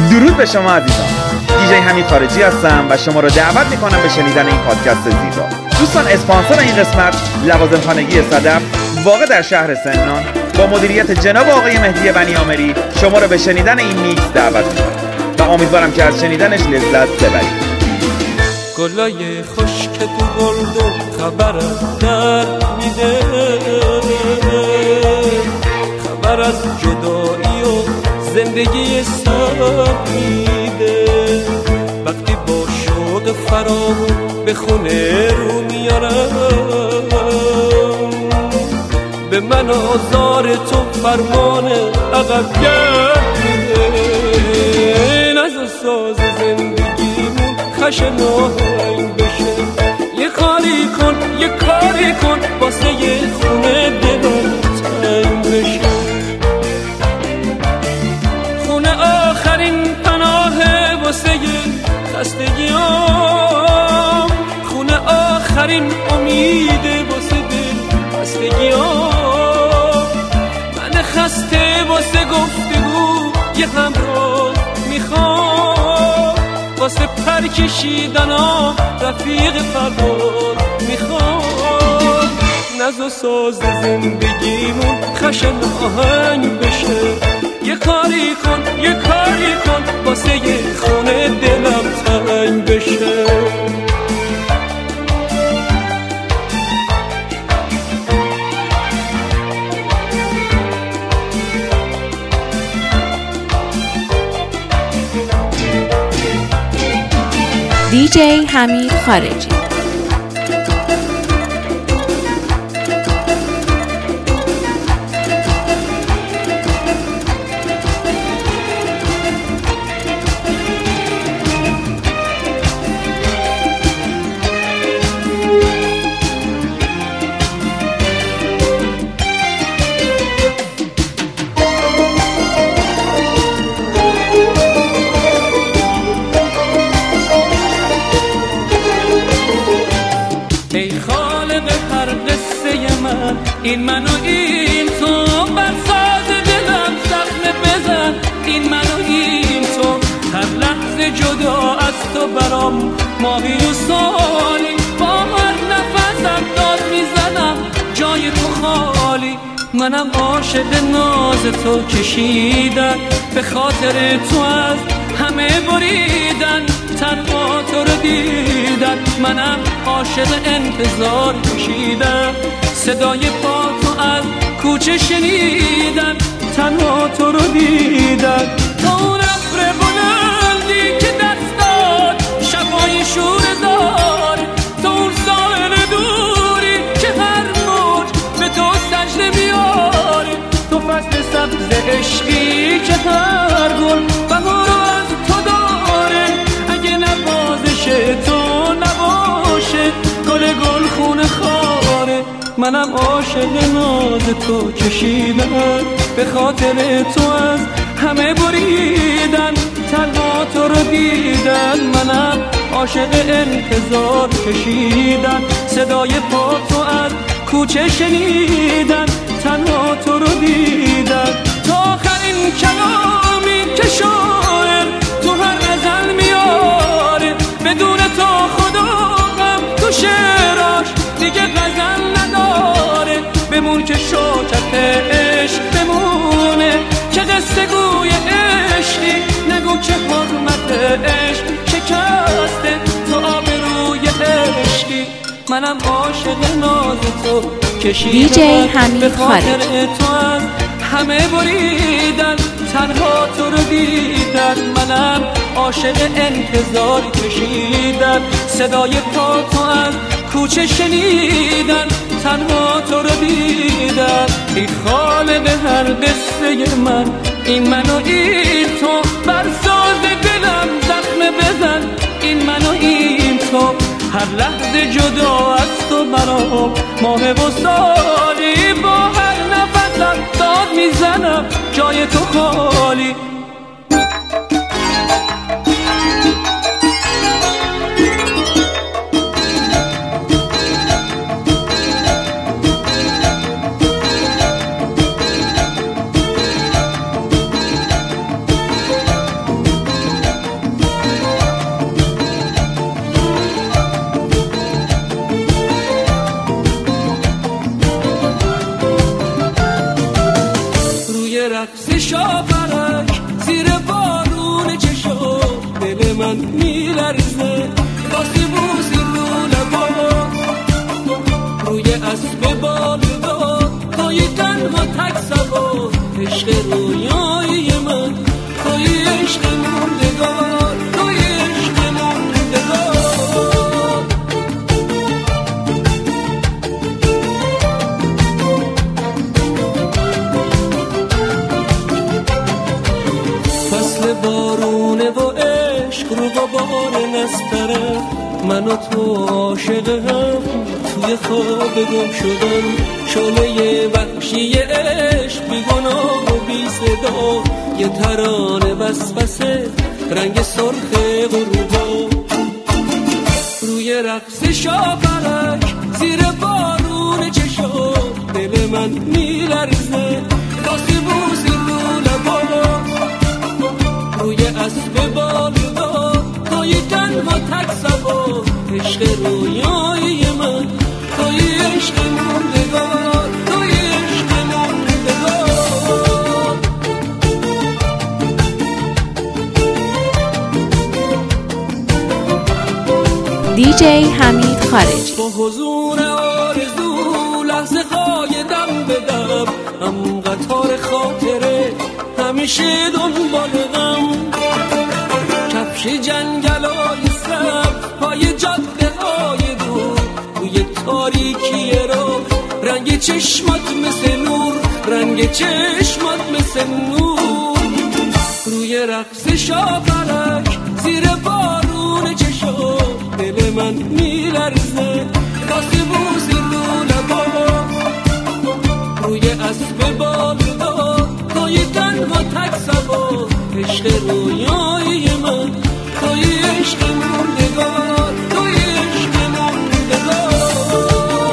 درود به شما عزیزان. دیجی حمید خارجی هستم و شما را دعوت میکنم به شنیدن این پادکست زیبا. دوستان، اسپانسر این قسمت لوازم خانگی صدف واقع در شهر سمنان با مدیریت جناب آقای مهدی بنیامری شما را به شنیدن این میکس دعوت میکنم و امیدوارم که از شنیدنش لذت ببرید. گلای خشک تو گلدون خبرم در میده، خبر از جدایی و زندگی سپیده. وقتی با شوق فراغون به خونه رو میارم، به من آزار تو فرمان عقب گرد میده. نزا ساز زندگیمون خشن آهنگ بشه، یه کاری کن یه کاری کن واسه یه خونه دلم تنگ بشه. خونه آخرین پناهه واسه خستگیام، خونه آخرین امیده واسه دل خستگیام. من خسته واسه گفتگو یه همراه میخوام، واسه پر کشیدن رفیق پرواز میخوام. نزا ساز زندگیمون خشن آهنگ بشه، یه کاری کن یه کاری کن واسه یه خونه دلم تنگ بشه. دیجی حمید خارجی. این من و این تو بر ساز دلم زخم بزن. این من و این تو هر لحظه جدا از تو برام ماهی و سالی. با هر نفسم داد میزنم جای تو خالی. منم عاشق ناز تو کشیدن، به خاطر تو از همه بریدن. تنها تو رو دیدن، منم عاشق انتظار کشیدم. صدای پا تو از کوچه شنیدن، تنها تو رو دیدن. تو اون ابر بلندی که دست داد شبای شور زار، تو اون ساحل دوری که هر موج به تو سجده میاره. تو فصل سبز عشقی که هر گل بهار از تو داره. اگه نوازش تو نباشه گل خونه خاره. منم عاشق ناز تو کشیدن، به خاطر تو از همه بریدن. تنها تو رو دیدن، منم عاشق انتظار کشیدن. صدای پا تو از کوچه شنیدن، تنها تو رو دیدن. تا آخرین کلامی که شاعر تو هر غزل میاره، بدون تو خدا غم تو شعراش دیگه غزل نداره. بمون که شوکت عشق بمونه، که قصه گوی عشقی. نگو که حرمت عشق شکسته تو آبروی عشقی. منم عاشق ناز تو کشیدم، به خاطر تو از همه بریدن. تنها تو رو دیدن، منم عاشق انتظار کشیدن. صدای پا تو از کوچه شنیدن، تنها تو رو دیدن. ای خالق هر قصه من، این من و این تو بر ساز دلم زخم بزن. این من و این تو هر لحظه جدا از تو برام ماه و سالی. با هر نفسم داد میزنم جای تو خالی. من میلرزه راستی بوسی رو لبات روی اسب بالدار توی تنها تک سوار عشق رویایی من توی عشق موندگار توی عشق موندگار فصل بارونه و عشق رو غبار نستره من و تو عاشقم توی خواب گم شدم شعله وحشی عشق بی گناه و بی صدا یه ترانه وسوسه رنگ سرخ غروبا روی رقص شاپرک زیر بارون چشات دل من میلرزه راستی بوسی رو لبات روی اسب بالدار توی تنها تک سوار عشق رویایی من توی عشق موندگار توی عشق موندگار دیجی حمید خارجی با حضور آرزو لحظه های دم به دم هم قطار خاطره همیشه دنبال غم کفش جنگلای سبز پای جاده های دور توی تاریکی رو رنگ چشمات مثل نور رنگ چشمات مثل نور روی رقص شاپرک زیر بارون چشات دل من میلرزه راستی بوسی رو لبات روی اسب بالدار توی تنها تک سوار عشق رویایی من توی عشق موندگار توی عشق موندگار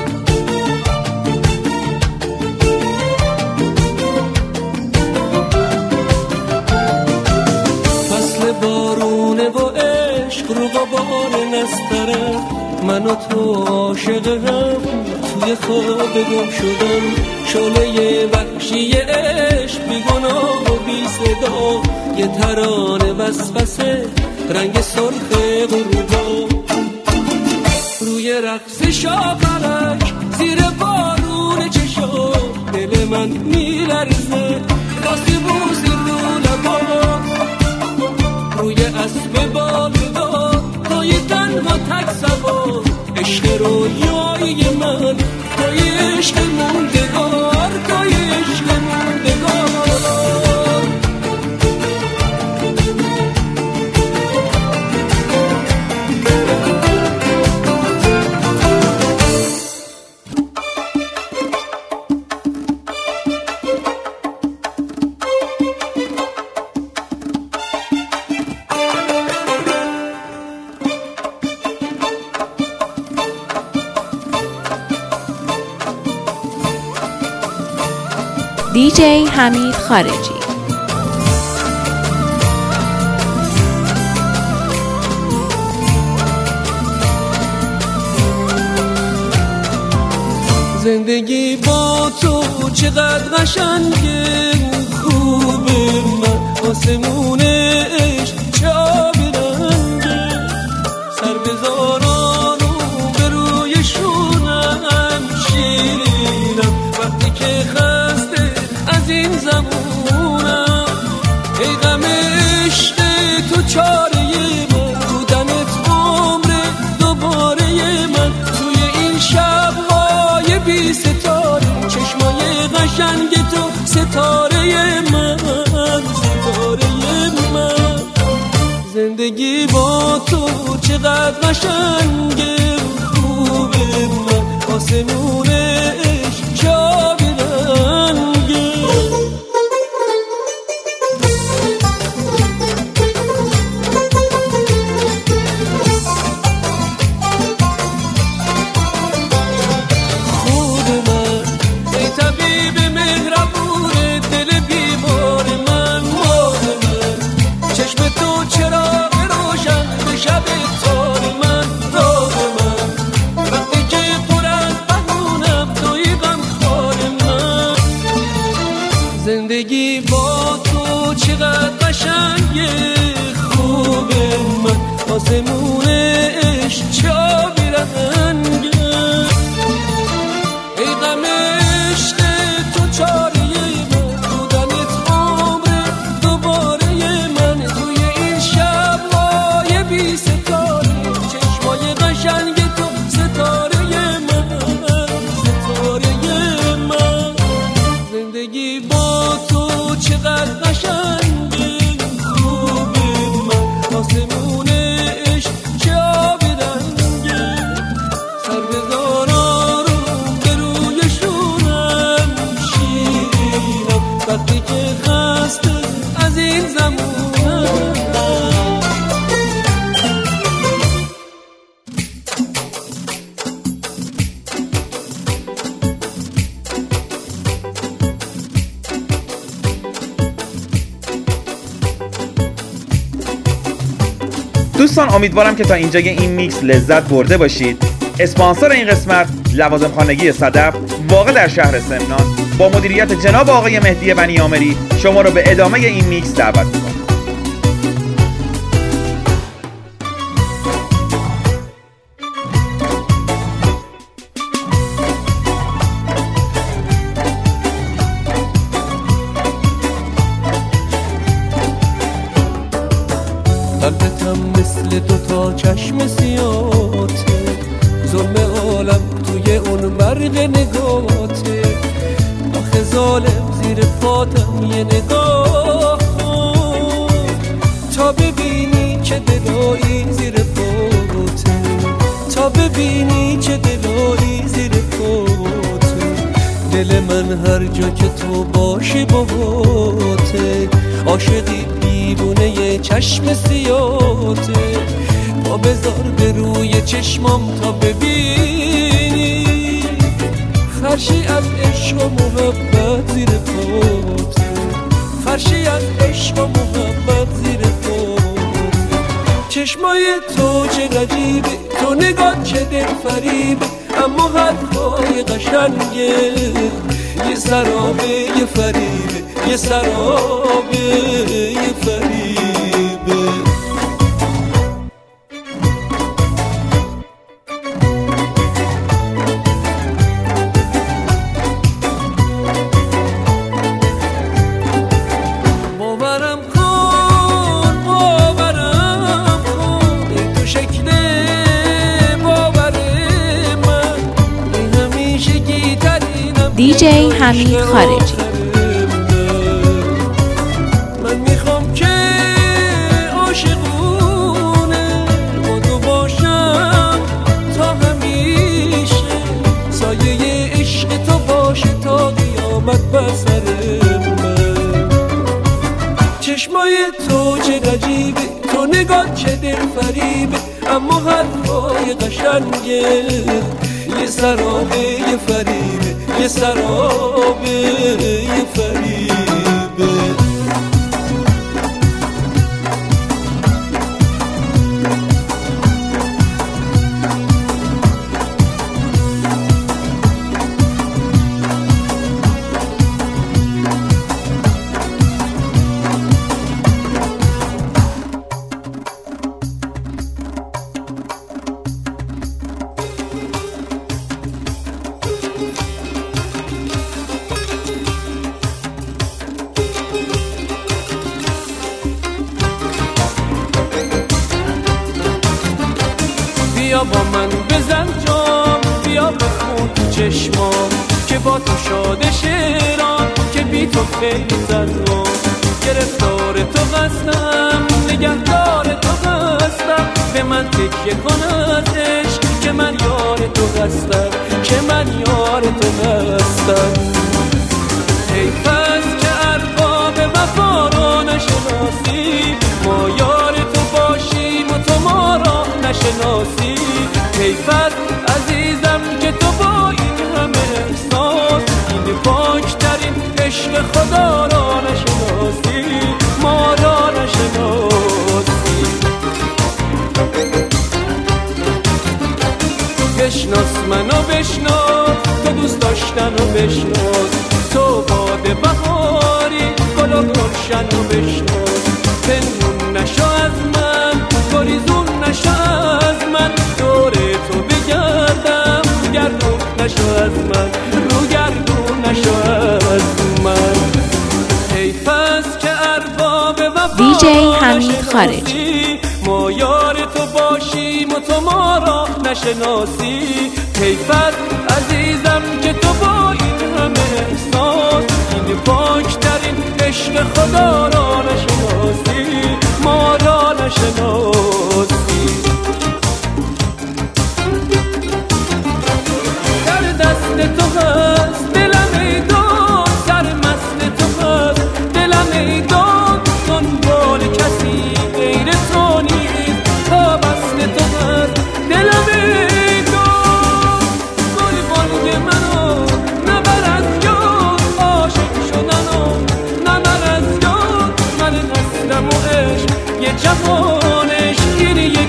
فصل بارونه و عشق رو غبار نستره من و تو عاشقم توی خواب گم شدم شعله وحشی عشق بی گناه و بی صدا یه ترانه وسوسه رنگ سرخ غروبا روی رقص شاپرک زیر بارون چشات دل من میلرزه راستی بوسی رو لبات روی اسب بالدار توی تنها تک سوار عشق رویایی من توی عشق موندگار توی عشق موندگار دیجی حمید خارجی زندگی با تو چقدر قشنگه خوبه من آسمون عشق چه آبی رنگه سر بذاران به روی شونم شیرینم وقتی که خسته از این زمونم ای غم عشق تو چاره من بودنت عمر دوباره من توی این شب‌های بی ستاره چشمای قشنگ تو ستاره من ستاره من زندگی با تو چقدر قشنگه خوبه من آسمون عشق چه آبی رنگه چشم تو چراغ روشن به شب تار من دوستان امیدوارم که تا اینجای این میکس لذت برده باشید. اسپانسر این قسمت لوازم خانگی صدف واقع در شهر سمنان با مدیریت جناب آقای مهدی بنی آمری شما رو به ادامه این میکس دعوت می‌کنم. قلبتم مثل دوتا چشم سیاته، ظلم عالم توی اون برق نگاته. آخه ظالم زیر پاتم یه نگاه کن تا ببینی چه دلایی زیر پاته، تا ببینی چه دلایی زیر پاته. دل من هر جا که تو باشی باهاته، عاشقی دیوونه یه چشم سیاته. پا بذار به روی چشمام تا ببینی فرشی از عشق و محبت زیر پاته، فرشی از عشق و محبت زیر پاته. چشمای تو چه غریبه، تو نگاه چه دل فریبه، اما حرفای قشنگه یه سرابه یه فریبه، یه سرابه یه فریبه. باورم کن این تو شکل باور من، این همیشه گیترینم دیجی حمید خارجی. من میخوام که عاشقونه با تو باشم تا همیشه، سایه عشق تو باشه تا قیامت بر سر من. چشمای تو چه غریبه، تو نگاه چه دل فریبه، اما حرفای قشنگه یه سرابه یه فریبه، یه سرابه یه فریبه. بیا با من بزن جام، بیا بخون تو چشمام که با تو شاده شیران، که بی تو خیلی زنم. گرفتار تو هستم، نگهدار تو هستم، به من تکیه کن از عشق که من یار تو هستم، که من یار تو هستم. حیف است که ارباب وفا رو نشناسی، ما یار تو باشیم و تو ما را نشناسی. حیف است عزیزم که تو با این همه احساس، این پاکترین عشق خدا را نشناسی، ما را نشناسی. بشناس منو بشناس، تو دوست داشتن و بشناس، تو باد بهاری گل و گلشن و بشناس. پنهون نشو از من، گریزون نشو از من، دور تو بگردم، گردون نشو از من، رو گردون نشو از من. حیف است که ارباب وفا دیجی حمید خارجی. ما یار تو باشیم و تو ما را نشناسی. حیف است عزیزم که تو با این همه احساس، این پاکترین عشق خدا را نشناسی، ما را نشناسی. در دست تو هست دلم ای داد، سرمست تو هست دلم ای داد، دنبال کسی غیر تو نیست، پابست تو هست دلم ای داد. گل بانگ منو نبر از یاد، عاشق شدنو نبر از یاد. من هستم و عشق یه جهان عشقیه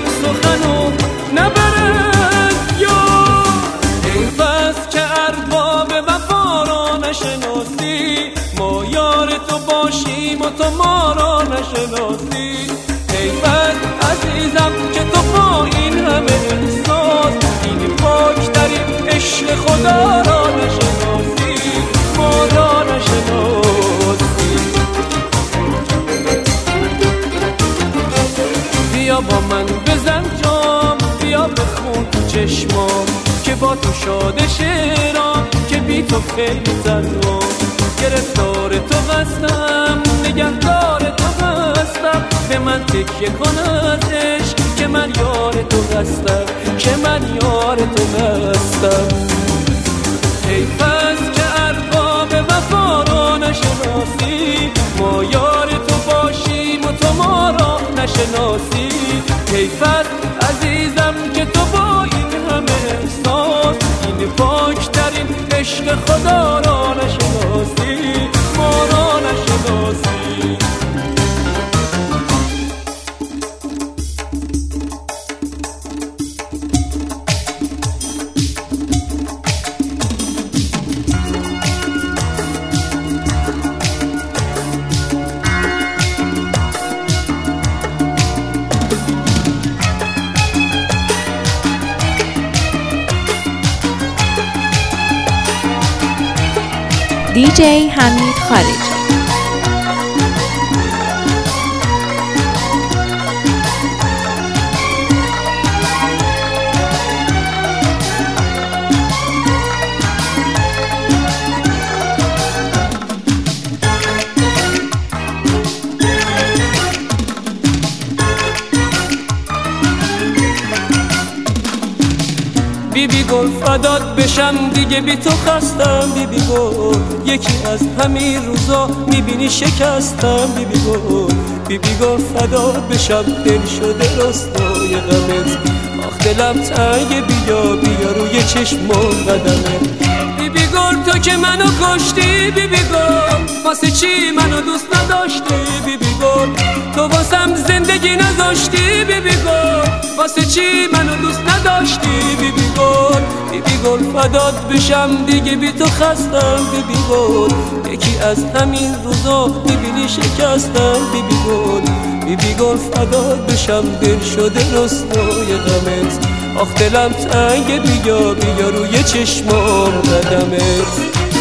نشناسی. حیفت عزیزم که تو با این همه احساس این پاکترین عشق خدا را نشناسی، ما را نشناسی. بیا با من بزن جام، بیا بخون تو چشمام که با تو شاده شیرام، که بی تو خیلی زنم. گرفتار تو هستم، نگهدار تو هستم، به من تکیه کن از عشق که من یار تو هستم، که من یار تو هستم. حیف است که ارباب وفا را نشناسی، ما یار تو باشیم و تو ما را نشناسی. حیف است عزیزم که تو با این همه احساس این پاکترین عشق خدا را نشناسی، ما را نشناسی. دیجی حمید خارجی. بیبی گل فدات بشم دیگه بی تو خستم. بیبی گل یکی از همین روزا میبینی شکستم. بیبی گل بیبی گل فدات بشم، دل شده رستای غمت. آخ دلم تنگ، بیا روی چشمم قدمت. بیبی گل تو که منو کشتی، بیبی گل واسه چی منو دوست نداشتی. بیبی گل تو واسم زندگی نذاشتی. بیبی گل واسه چی منو دوست نداشتی. بیبی گل فدات بشم دیگه بی تو خستم. بیبی گل یکی از همین روزا میبینی شکستم. بیبی گل فدات بشم، دل شده رسوای غمت. آخ دلم تنگ، بیا روی چشمام قدمت.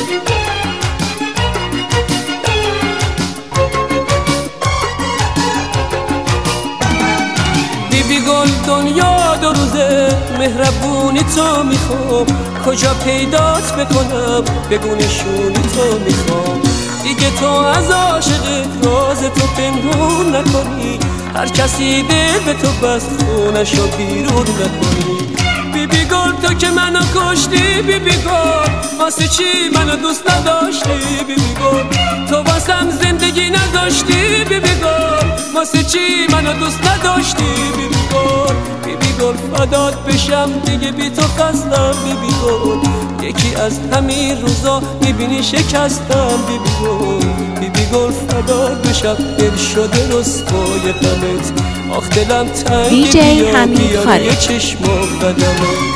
بیبی گل دنیا دو روزه، مهربونی تو میخوام. کجا پیدات بکنم، بگو نشونی تو میخوام. دیگه تو از عاشقت راز تو پنهون نکنی، هر کسی دل به تو بست خونشو بیرون نکنی. بیبی گل تو که منو کشتی. بیبی گل واسه چی منو دوست نداشتی. بیبی گل تو واسم زندگی نذاشتی. بیبی گل واسه چی منو دوست نداشتی. بیبی گل فدات بشم دیگه بی تو خستم. بیبی گل یکی از همین روزا میبینی شکستم. بیبی گل فدات بشم، دل شده رسوای غمت. آخ دلم تنگ، دیجی حمید خارجی. بیا چشمام قدمت.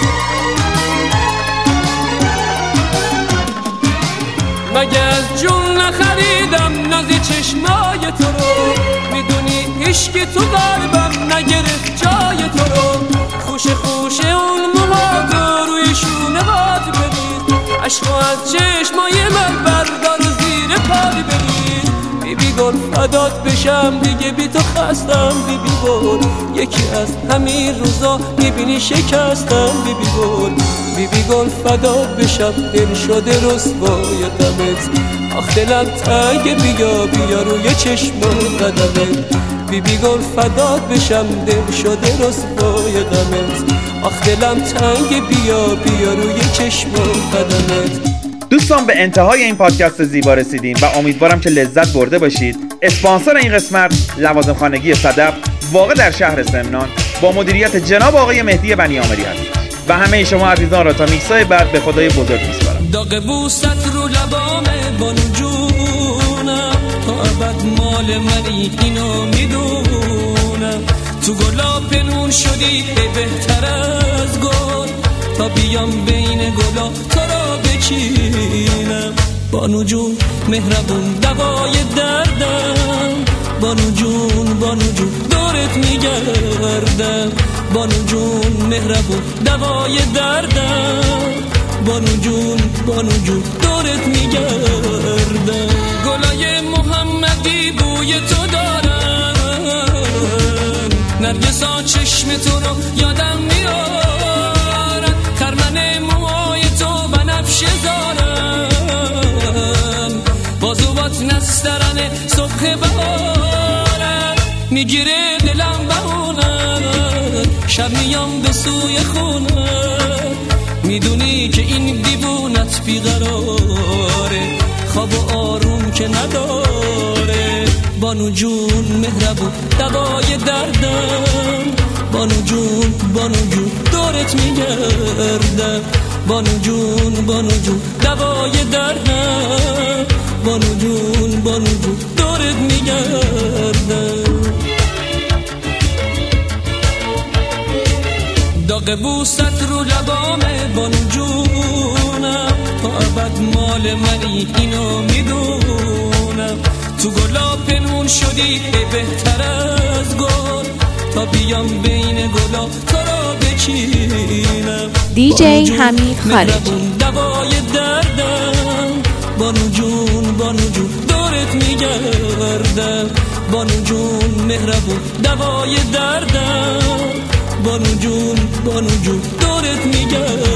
مگه از جون نخریدم ناز چشمای تو رو، میدونی عشق تو قلبم نگرفت جای تو رو. خوش اون موهاتو روی شونه هات برید، عشقو از چشمای من بردار و زیر پای برید. بیبی گل فدات بشم دیگه بی تو خستم. بیبی گل یکی از همین روزا میبینی شکستم. بیبی گل فدات بشم، دل شده رسوای غمت. آخ دلم تنگ، بیا روی چشمام قدمت. بیبی گل فدات بشم، دل شده رسوای غمت. آخ دلم تنگ، بیا روی چشمام قدمت. دوستان به انتهای این پادکست زیبا رسیدیم و امیدوارم که لذت برده باشید. اسپانسر این قسمت لوازم خانگی صدف واقع در شهر سمنان با مدیریت جناب آقای مهدی بنیامری هست و همه شما عزیزان را تا میکسای بعد به خدای بزرگ میسپارم. داغ بوست رو لبامه بانو جونم، تا ابد مال منی اینو میدونم. تو گلا پنون شدی بهتر از گل، تا بیام بین گلا تو را بچینم. بانو جون مهربون دوای دردم، بانو جون دورت میگردم بانو جون مهربون دوای دردم بانو جون دورت میگردم گلای محمدی بوی تو دارن نرگسا چشم تو رو یادم میارن خرمن موهای تو بنفشه زارن بازوات نسترن صبح بهارن میگیره دلم بهونن شب میام به سوی خونه میدونی که این دیوونت بیقراره خواب و آروم که نداره بانو جون مهربون دوای دردم بانو جون دورت میگردم بانو جون دوای دردم بانو جون دورت میگردم داغ بوست رو لبامه بانو جونم تا ابد مال منی اینو میدونم تو گلا پنهون شدی بهتر از گل تا بیام بین گلا تو را بچینم دیجی حمید خارجی دوای دردم بانو جون دورت میگردم بانو جون مهربون دوای دردم بانو جون دورت میگردم